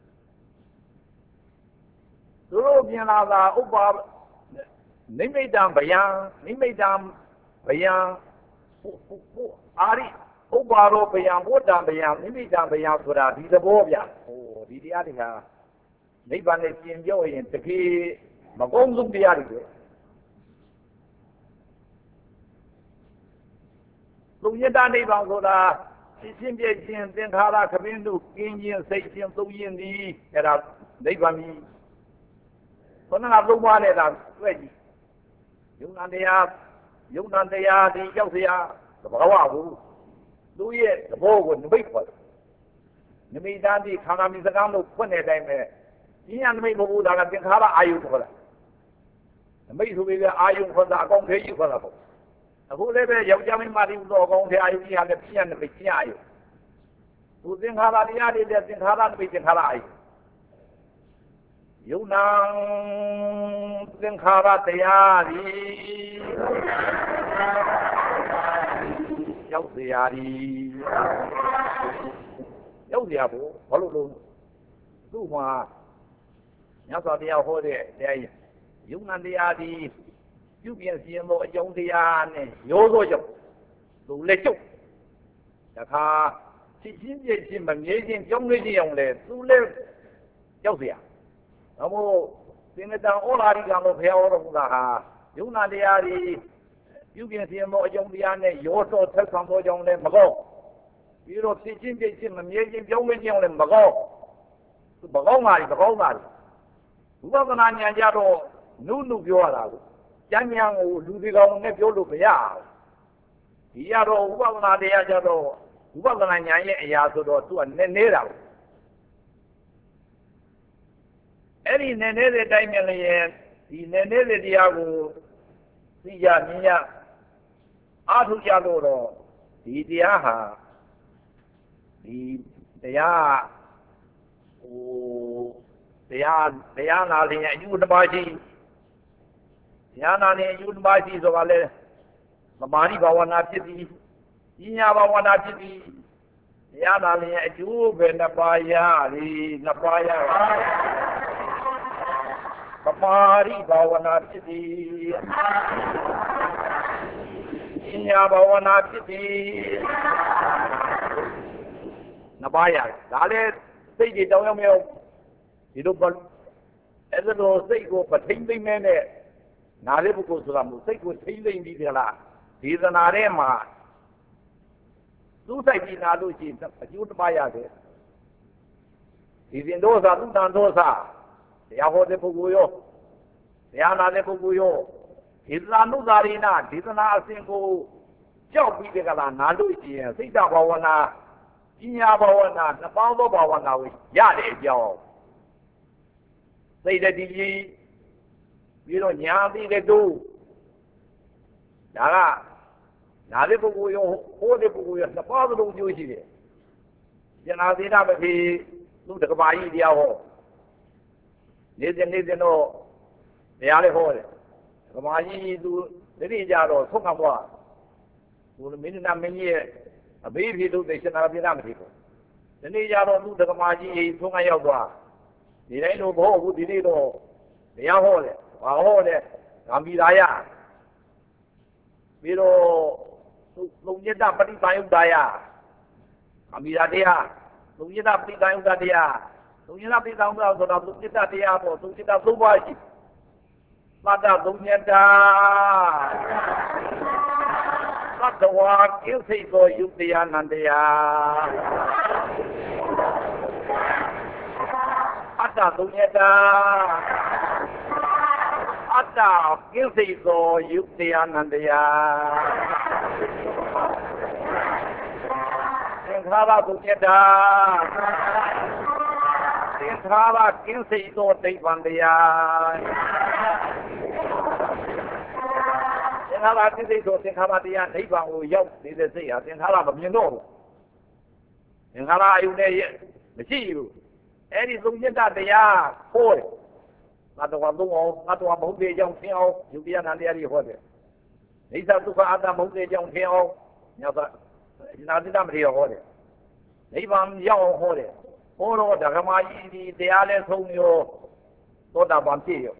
Speaker 1: သူတို့ပြင်လာတာဥပ္ပါနိမိတံဗျံနိမိတံဗျံအာရိဥပ္ပါရောဗျံဘုဒ္ဓံဗျံနိမိတံဗျံဆိုတာဒီသဘောဗျဟိုဒီတရားတွေဟာနိဗ္ဗာန်နဲ့ကျင်ပြောရင်တကယ်မကုန်းဆုံးတရားတွေပဲသုံးရတနိဗ္ဗာန်ဆိုတာရှင်းရှင်းပြချင်းသင်္ခါရခပင်းတို့ကင်းခြင်းစိတ်ချင်းသုံးရင်ဒီအဲ့ဒါနိဗ္ဗာန်ကြီးခொနကသုံးပါးနဲ့သာတွေ့ကြည့်ယုံနာတရားယုံနာတရားဒီရောက်เสียသဘောဝဘူးသူရဲ့သဘောကိုနိမိတ်ခေါ်တယ်နိမိတ်တန်ဒီခန္ဓာမြစကားလို့ဖွင့်တဲ့အတိုင်းပဲဒီညာနိမိတ်မဟုတ်ဘူးဒါကသင်္ခါရအာယုခေါ်တာနိမိတ်ဆိုပြီးအာယုခေါ်တာအကောင်သေးကြီးခေါ်တာပေါ့အခုလည်းပဲယောက်ျားမင်းမတိဟူသောအကောင်သေးအာယုကြီးဟာလည်းပြည့်ရနိမိတ်ပြည့်အာယုသူသင်္ခါရတရားတွေတဲ့သင်္ခါရနိမိတ်သင်္ခါရအာယုယုံနာသင်္ခါရတရားဒီရောက်เสียရီရောက်เสียဘူးဘာလို့လို့သူ့မှာမြတ်စွာဘုရားဟောတဲ့တရားယုံနာတရားဒီပြုပြင်စီရင်သောအကြောင်းတရားနဲ့ရိုးသောကြောင့်သူလက်ကျုပ်တခါချစ်ချင်းပြည့်ချင်းမမြဲချင်းကြောင်းလေးချင်းအောင်လေသူလည်းရောက်เสียဒါမို့သင်္ကတံဩလာရိကံလို့ဘုရားဟောတော်မူတာဟာယုံနာတရားဒီပြုပြင်စီရင်သောအကြောင်းတရားနဲ့ရောတော်ဆက်ဆံသောကြောင့်လည်းမကောင်းပြီးတော့ဖြစ်ချင်းပြည့်ချင်းမမြဲချင်းကြောင်းလေးချင်းအောင်လည်းမကောင်းသူမကောင်းပါဘူးမကောင်းပါဘူးဝိပဿနာဉာဏ်ကြတော့နုနုပြောရတာကိုဉာဏ်ဉာဏ်ကိုလူဒီကောင်နဲ့ပြောလို့မရဘူးဒီရတော့ဝိပဿနာတရားကြတော့ဝိပဿနာဉာဏ်ရဲ့အရာဆိုတော့သူကနည်းနေတာကိုအဲ့ဒီနည်းနေတဲ့တိုင်းမြင်လျင်ဒီနည်းနေတဲ့တရားကိုသိကြမြင်ရအားထုတ်ကြလို့တော့ဒီတရားဟာဒီတရားဟိုတရားတရားနာလျင်အယူတစ်ပါးရှိတရားနာလျင်အယူတစ်ပါးရှိဆိုတာလေသမာဓိဘာဝနာဖြစ်ပြီးပညာဘာဝနာဖြစ်ပြီးတရားနာလျင်အကျိုးပဲနှစ်ပါးရသည်နှစ်ပါးရသမာဓိဘာဝနာဖြစ်သည်ပညာဘာဝနာဖြစ်သည်နှစ်ပါးရဒါလည်းစိတ်တွေတောင်းရမယ်ဒီလိုဘာအဲ့လိုစိတ်ကိုပထိမ့်သိမ့်မဲနဲ့နားလေးပုဂ္ဂိုလ်ဆိုတာမျိုးစိတ်ကိုထိမ့်သိမ့်ပြီးကြလားဒေသနာထဲမှာသူ့ဆိုင်ပြီးနာလို့ရှိရင်အကျိုးတစ်ပါးရတယ်ဒီစဉ်တို့သာသူတန်တို့သာတရားဟောတဲ့ပုဂ္ဂိုလ်ရောတရားနာတဲ့ပုဂ္ဂိုလ်ရောဒေသနာနုသာရိနာဒေသနာအစဉ်ကိုကြောက်ပြီးကြလားနာလို့ရှိရင်စိတ်တဘာဝနာပညာဘာဝနာနှစ်ပေါင်းသောဘာဝနာကိုရတဲ့အကြောင်းစိတ်တည်းကြီးပြီးတော့ညာပြီးတဲ့တို့ဒါကနာတဲ့ပုဂ္ဂိုလ်ရောဟိုးတဲ့ပုဂ္ဂိုလ်ရောနှစ်ပါးသလုံးကျိုးရှိတယ်ကျန်တာသေးတာမဖြစ်သူတကဘာကြီးတရားဟောနေစဉ်နေစဉ်တော့တရားလေးဟောတယ်တကဘာကြီးသူတတိကြတော့ဆုံးခံသွားသူမင်းနာမင်းကြီးရဲ့အဘေးဖြစ်လို့သိရှင်နာပြနာမဖြစ်ဘူးဒီနေ့ကြတော့သူတကဘာကြီးဆုံးခံရောက်သွားဒီတိုင်းတော့ဘောဘူးဒီနေ့တော့တရားဟောတယ်ဘာဟောတယ်ဂမ်ဘီရာယပြီးတော့သုံးညတပဋိသင်္ယုတ္တယဂမ်ဘီရာတရားသုံးညတပဋိသင်္ယုတ္တတရားသုံးညတပဋိသင်္ယုတ္တဆိုတော့သုံးညတတရားပေါ့သုံးညတသုံးပါးရှိသတ္တသုံးညတာသတ္တဝါကိစိတ်သောယုတ်တရားနန္တရားအတ္တသုံးညတာအတ္တကိစိတ်သောယုတ်တရားနန္တရားသင်္ခါရသုံးညတာသင်္ခါရကိစိတ်သောနိဗ္ဗာန်တရားသင်္ခါရကိစိတ်သောသင်္ခါရတရားနိဗ္ဗာန်ကိုရောက်နေတဲ့စိတ်ဟာသင်္ခါရမမြင်တော့ဘူးသင်္ခါရအယုနဲ့မရှိဘူးအဲ့ဒီသုံးညတတရားဟောတယ်ငါတော်သုံးအောင်ငါတော်မဟုတ်တဲ့အကြောင်းသင်အောင်ယုတ်တရားနန္တရားတွေဟောတယ်အိသဒုက္ခအတ္တမဟုတ်တဲ့အကြောင်းသင်အောင်ညောသာနာတိတမထေရဟောတယ်နိဗ္ဗာန်ရောက်အောင်ဟောတယ်ဟောတော့ဓမ္မကြီးဒီတရားလဲဆုံးရောသောတာပန်ဖြစ်ရော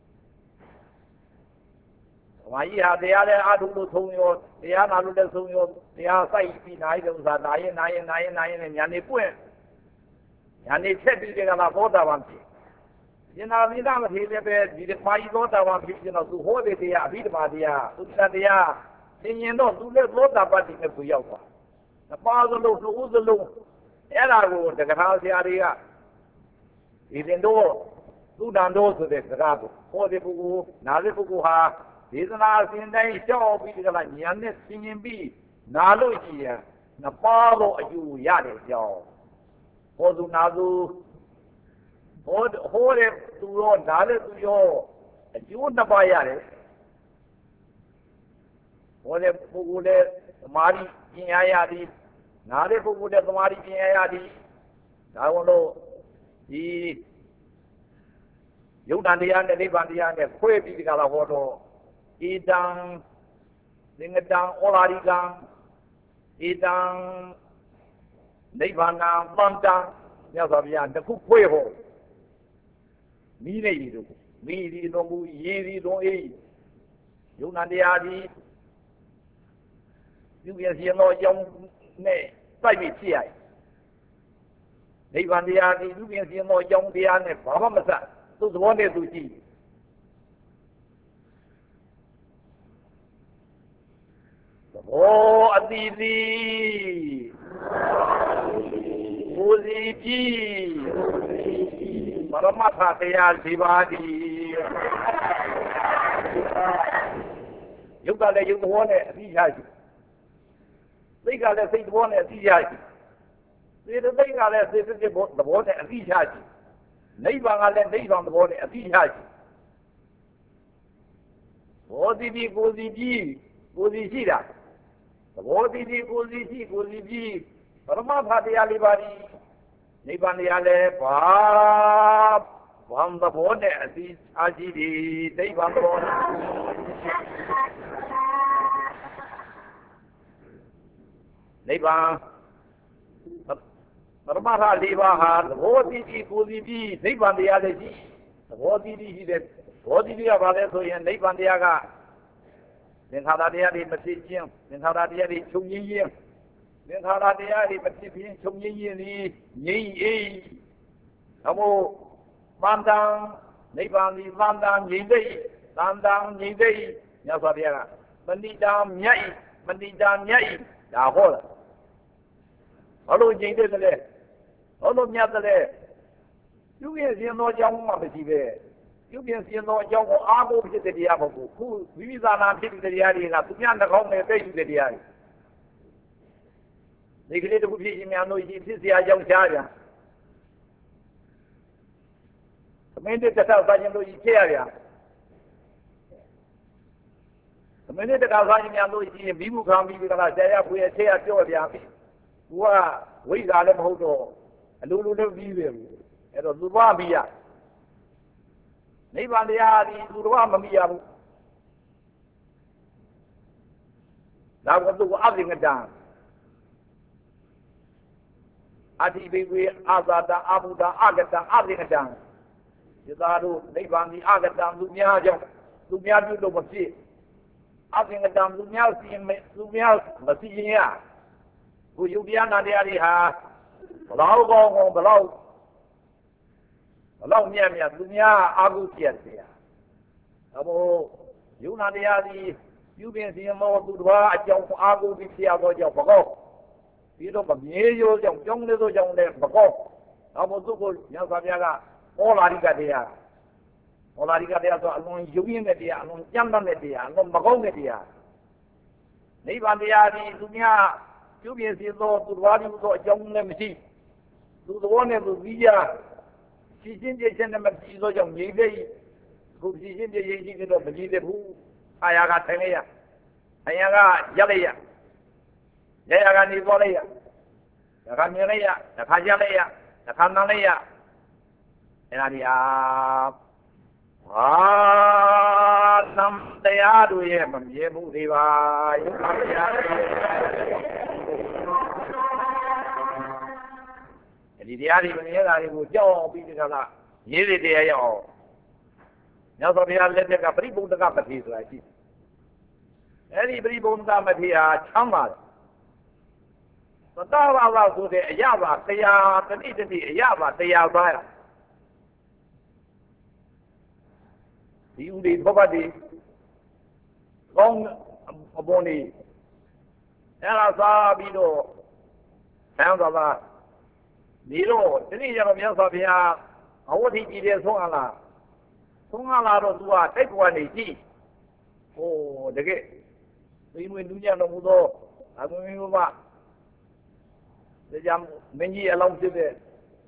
Speaker 1: ဓမ္မကြီးဟာတရားလဲအထုလို့ဆုံးရောတရားနာလို့လဲဆုံးရောတရားစိုက်ပြီးနိုင်တဲ့ဥစ္စာနာရင်နာရင်နာရင်နာရင်ညာနေပွင့်ညာနေချက်ပြီးကြတာသောတာပန်ဖြစ်ဉာဏ်မိသားမထေလည်းပဲဒီဓမ္မကြီးသောတာပန်ဖြစ်ကျွန်တော်သူဟောတဲ့တရားအဘိဓမ္မာတရားသုတ္တတရားသင်ရင်တော့သူလည်းသောတာပန်တည်းနဲ့ကိုရောက်သွားအပါစလုံးနှုတ်စလုံးအဲ့ဒါကိုတက္ကရာဆရာတွေကဒီတင်တော့သူတန်တော့ဆိုတဲ့စကားကိုဟောတဲ့ပုဂ္ဂိုလ်နားတဲ့ပုဂ္ဂိုလ်ဟာဒေသနာစင်တိုင်းရှောက်ပြီးကြလားဉာဏ်နဲ့ဆင်ញင်ပြီးနားလို့ရှိရင်နှစ်ပါးသောအကျိုးရတဲ့အကြောင်းဟောသူနာသူဟောဟောတဲ့သူရောနားတဲ့သူရောအကျိုးနှစ်ပါးရတယ်ဟောတဲ့ပုဂ္ဂိုလ်လည်းသမာဓိပညာရသည်နားတဲ့ပုဂ္ဂိုလ်တဲ့သမာဓိပညာရသည်ဒါဝင်လို့ဒီယုတ်တန်တရားနဲ့နိဗ္ဗာန်တရားနဲ့ခွဲပြီးဒီကလာဟောတော့ဣတံသင်္ကတံဩလာရိကံဣတံနိဗ္ဗာန်ပန္တံမြတ်စွာဘုရားတခုခွဲဟောမိနေရည်တို့မိဒီတော်မူရေဒီတော်အေးယုတ်တန်တရားသည်ပြုပြစီသောကြောင့်နဲ့စိုက်ပြီးဖြစ်ရတယ်နိဗ္ဗာန်တရားဒီလူပြင်စင်သောအကြောင်းတရားနဲ့ဘာမှမဆက်သူ့သဘောနဲ့သူကြည့်သဘောအတိတိကိုယ်စီကြည့်ပရမတ္ထတရားစီပါတိယုတ်ကလည်းယုတ်သဘောနဲ့အသိရရှိစိတ်ကလည်းစိတ်သဘောနဲ့အသိရရှိစေတသိက်ကလည်းစေတသိက်သဘောနဲ့အသိရရှိနိဗ္ဗာန်ကလည်းနိဗ္ဗာန်သဘောနဲ့အသိရရှိဘောတိတိကိုယ်စီပြီးကိုယ်စီရှိတာသဘောတိတိကိုယ်စီရှိကိုယ်စီပြီးပရမတ္ထတရားလေးပါးဒီနိဗ္ဗာန်တရားလည်းဘာဘာသဘောနဲ့အသိအားရှိသည်နိဗ္ဗာန်သဘောနိဗ္ဗာန်ပရမတ္ထလေးပါးဟာသဘောတိတိကိုယ်စီပြီးနိဗ္ဗာန်တရားလည်းရှိသဘောတိတိရှိတဲ့သဘောတိတိကဘာလဲဆိုရင်နိဗ္ဗာန်တရားကသင်္ခါရတရားတွေမဖြစ်ခြင်းသင်္ခါရတရားတွေချုပ်ငြိမ်းခြင်းသင်္ခါရတရားတွေမဖြစ်ခြင်းချုပ်ငြိမ်းခြင်းသည်ငြိမ်းအေးအမို့သံတံနိဗ္ဗာန်သည်သံတံငြိမ်းသိသံတံငြိမ်းသိမြတ်စွာဘုရားကပဏိတာမြတ်ဤပဏိတာမြတ်ဤဒါဟောတာဘာလို့ငြိမ်းသိတယ်လဲဘာလို့မြတ်တယ်လဲပြုခဲ့ခြင်းသောအကြောင်းမှမရှိပဲပြုပြင်စင်သောအကြောင်းကိုအားကိုးဖြစ်တဲ့တရားမဟုတ်ဘူးခုဝိပဿနာဖြစ်တဲ့တရားတွေကသူများနှကောင်းနဲ့သိယူတဲ့တရားတွေဒီကလေးတခုဖြစ်ရင်များလို့ရှိဖြစ်เสียအကြောင်းရှားပြန်သမင်းတဲ့တစ်ခါစားခြင်းလို့ရှိဖြစ်ရပြန်သမင်းတဲ့တစ်ခါစားခြင်းများလို့ရှိရင်မိမှုခံပြီးကလားဆရာရဖွေချက်ရပြော့ပြန်ပြီသူကဝိဇ္ဇာလည်းမဟုတ်တော့အလိုလိုလည်းပြီးပြီအဲ့တော့သူသွားပြီးရနိဗ္ဗာန်တရားဒီသူတော်မမီရဘူးဒါကသူကအသိငတံအတိဘိဝေအာဇာတအဘုဒ္ဓအဂတံအသိငတံဒီသာတို့နိဗ္ဗာန်ဒီအဂတံသူများကြောင့်သူများပြုလို့မဖြစ်အသိငတံသူများစီမသူများမစီရင်ရကိုယုတ်တရားနာတရားတွေဟာဘလောက်ကောင်းကောင်းဘလောက်ဘလောက်မြတ်မြတ်သူများအာဟုဖြစ်ရအဘောယုံနာတရားသည်ပြုပြင်စီရင်သောသူတော်အကြောင်းအားကိုးပြီးဖြစ်ရသောကြောင့်ဘကောပြီးတော့မမြေရိုးကြောင့်ကြောင်းလေးသောကြောင့်လည်းဘကောအဘောသူကိုမြတ်စွာဘုရားကဩလာရိကတရားဩလာရိကတရားဆိုအလွန်ယုံရင်းတဲ့တရားအလွန်ကြမ်းတမ်းတဲ့တရားအလွန်မကောင်းတဲ့တရားနိဗ္ဗာန်တရားသည်သူများပြုပြင်စီသောသူတော်ဒီသောအကြောင်းလည်းမရှိသူတော်နဲ့သူပြီးကြရှင်းရှင်းပြည့်စုံတဲ့မပြီးသောကြောင့်ငြိမ့်တဲ့ခုရှင်းရှင်းပြည့်စုံရှိတော့မကြည့်တဲ့ဘူးအာရကထိုင်လိုက်ရအရာကရက်လိုက်ရရရကနေပေါ်လိုက်ရတခါမြင်လိုက်ရတခါရက်လိုက်ရတခါနမ်းလိုက်ရအဲ့ဒါဒီအာဘာသံတရားတို့ရဲ့မမြဲမှုတွေပါယုံနာတရားတွေဒီတရားတွေမမြဲတာတွေကိုကြောက်အောင်ပြီးကြတာရေးတွေတရားရအောင်ညသောဘုရားလက်ထက်ကပရိဘုဒ္ဓကပတိဆိုတာရှိအဲ့ဒီပရိဘုဒ္ဓကမတိဟာချမ်းသာတယ်သတ္တဝါဝဆိုတဲ့အရာပါတရားတတိတတိအရာပါတရားပါဒီဥဒီဘဘတိကောင်းအပေါ်နေအဲ့ဒါစားပြီးတော့ဆန်းသွားပါဒီတော့ဒီနေ့ကျတော့မြတ်စွာဘုရားအဝဋ္ဌိကြည်တဲ့ဆုံးအလားဆုံးအလားတော့သူကတိုက်ကွာနေကြည့်ဟိုတကယ်ဒီမွေလူညံတော်မူသောအဘုံမင်းဘုရားဒါကြောင့်မင်းကြီးအလောင်းဖြစ်တဲ့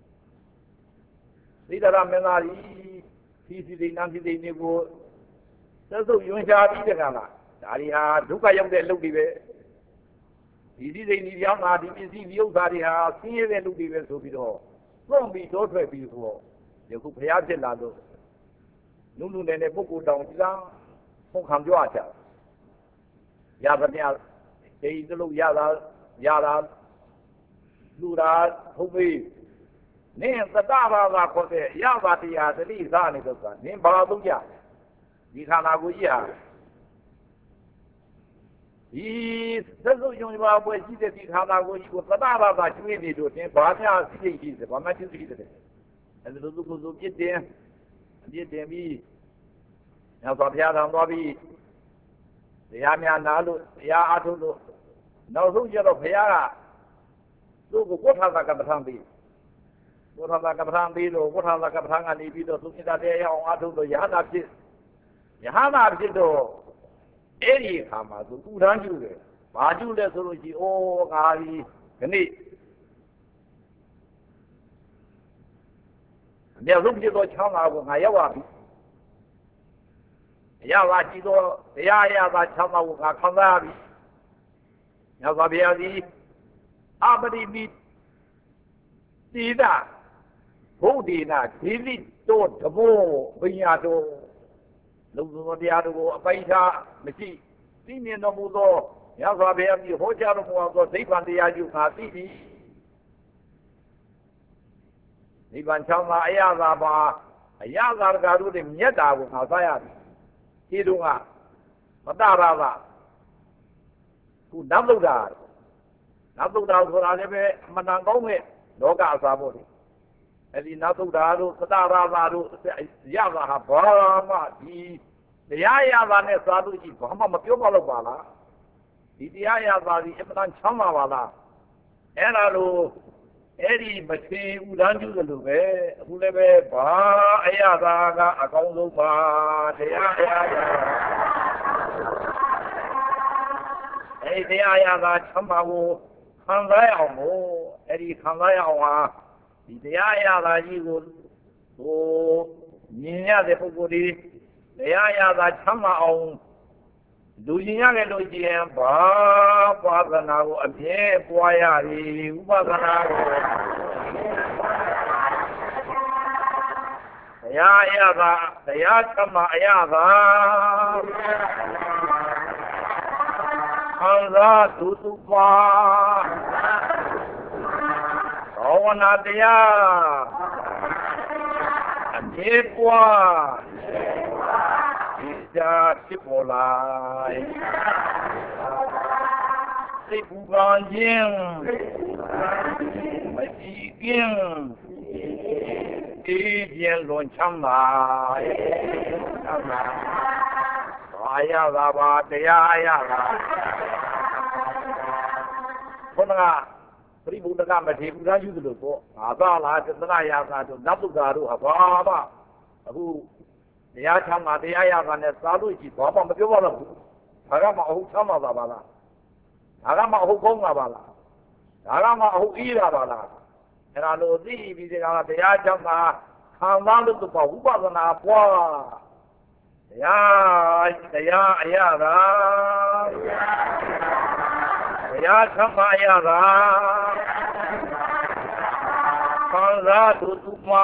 Speaker 1: သီတရမင်းသားကြီးစီစီနန်းစီစီနေကိုသက်သုတ်ယွန်ရှားပြီးတဲ့ကလားဒါရီဟာဒုက္ခရောက်တဲ့အလုပ်တွေပဲဒီစီစိန်ဒီပြောင်းတာဒီပစ္စည်းဒီဥစ္စာတွေဟာဆင်းရဲတဲ့လူတွေပဲဆိုပြီးတော့သွန့်ပြီးတော့ထွက်ပြီးဆိုတော့ယခုဘုရားဖြစ်လာလို့လူလူနဲ့ပုဂ္ဂိုလ်တောင်ဒီလားဖုန်ခံကြွချာရပါမြတ်ဒီတလို့ရတာရတာလူတာဟုတ်ပြီနင်းသတ္တဘာသာခေါ်တဲ့ရပါတရားသတိစားနေတော့ကနင်းဘာလို့ကြဒီခန္ဓာကိုယ်ကြီးဟာဒီသက်စုံယုံကြည်ပွဲရှိတဲ့ဒီခန္ဓာကိုယ်ကြီးကိုသတ္တဘာသာကျွေးနေလို့တင်ဘာများစိတ်ရှိတယ်ဘာမှစိတ်ရှိတယ်အဲဒီလိုသူကိုယ်သူပြစ်တင်ပြစ်တင်ပြီးညသောဘုရားတော်သွားပြီးတရားများနာလို့တရားအားထုတ်လို့နောက်ဆုံးကျတော့ဘုရားကသူ့ကိုဝဋ္ဌာသကပ္ပထံပြီးဝဋ္ဌာသကပ္ပထံပြီးတော့ဝဋ္ဌာသကပ္ပထံကနေပြီးတော့သူစိတ္တတရားအောင်အားထုတ်လို့ယဟနာဖြစ်ယဟနာဖြစ်တော့အဲ့ဒီအခါမှာသူဥဒန်းကျူတယ်ဘာကျူလဲဆိုလို့ရှိရင်အိုးငါဒီခဏအမြတ်ဆုံးဖြစ်သောချမ်းသာကိုငါရောက်ပါပြီအရာပါကြည့်တော့တရားအရာပါချမ်းသာကိုငါခံစားပြီညသောဘုရားသည်အပရိမိတိတာဘုဒ္ဓေနာဒီလိတောဓမောဘိညာတောလုံသောတရားတို့ကိုအပိုက်ထားမရှိသိမြင်တော်မူသောညသောဘုရားကြီးဟောကြားတော်မူသောနိဗ္ဗာန်တရားကျုငါသိပြီနိဗ္ဗာန်ချမ်းသာအရာသာပါအရာသာကတို့တွေမြတ်တာကိုငါစားရပြီဒီတုန်းကမတရပါခုနတ်သုဒ္ဓနတ်သုဒ္ဓဆိုတာလည်းပဲအမှန်တန်ကောင်းတဲ့လောကအစာပေါ့လေအဲ့ဒီနတ်သုဒ္ဓတို့သတ္တရာသာတို့ရတာဟာဘာမှဒီတရားရတာနဲ့သာလို့ရှိဘာမှမပြောပါတော့ပါလားဒီတရားရတာဒီအမှန်တန်ချမ်းသာပါလားအဲ့ဒါလို့အဲ့ဒီမချေဥဒန်းကျူးတယ်လို့ပဲအခုလည်းပဲဘာအရသာကအကောင်းဆုံးပါတရားရတာအဲ့ဒီတရားရတာချမ်းသာကိုခံစားရအောင်မို့အဲ့ဒီခံစားရအောင်ဟာဒီတရားရတာကြီးကိုဟိုမြင်ရတဲ့ပုဂ္ဂိုလ်ဒီတရားရတာချမ်းသာအောင်လူကျင်ရတယ်လို့ကျင်ဘာပါဒနာကိုအပြည့်ပွားရည်ဥပဒနာကိုတရားရတာတရားချမ်းသာအရသာခံစားသူသူပါဘာဝနာတရားအပြည့်ပွားဒီသာဖြစ်ပေါ်လာစိတ်ပူပန်ခြင်းမကြည့်ခြင်း一见论强吧，哎呀啦吧，这呀呀啦，可能啊，不离不得干嘛，提不上有的路过，啊，咋啦？这那呀啥就那不干路，好吧？不，这呀强嘛，这呀呀啥呢？啥路去？爸爸没给我了，他干嘛好强嘛？咋办啦？他干嘛好攻啊？吧啦？他干嘛好一了？吧啦？那路子比这个这呀强嘛，看哪路都跑五百个那跑。呀，哎呀，哎呀啦，哎呀，什么呀啦？看啥都都嘛？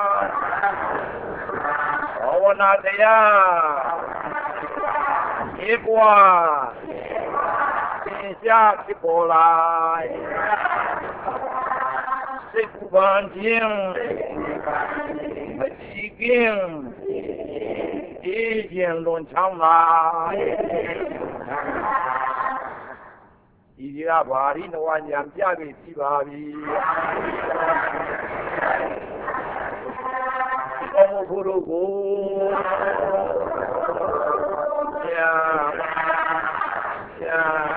Speaker 1: 我那的呀，一过，天下起过来，谁不干净？几斤？一见论强嘛，一个巴黎的玩家嫁给西巴比，我们不如过呀呀。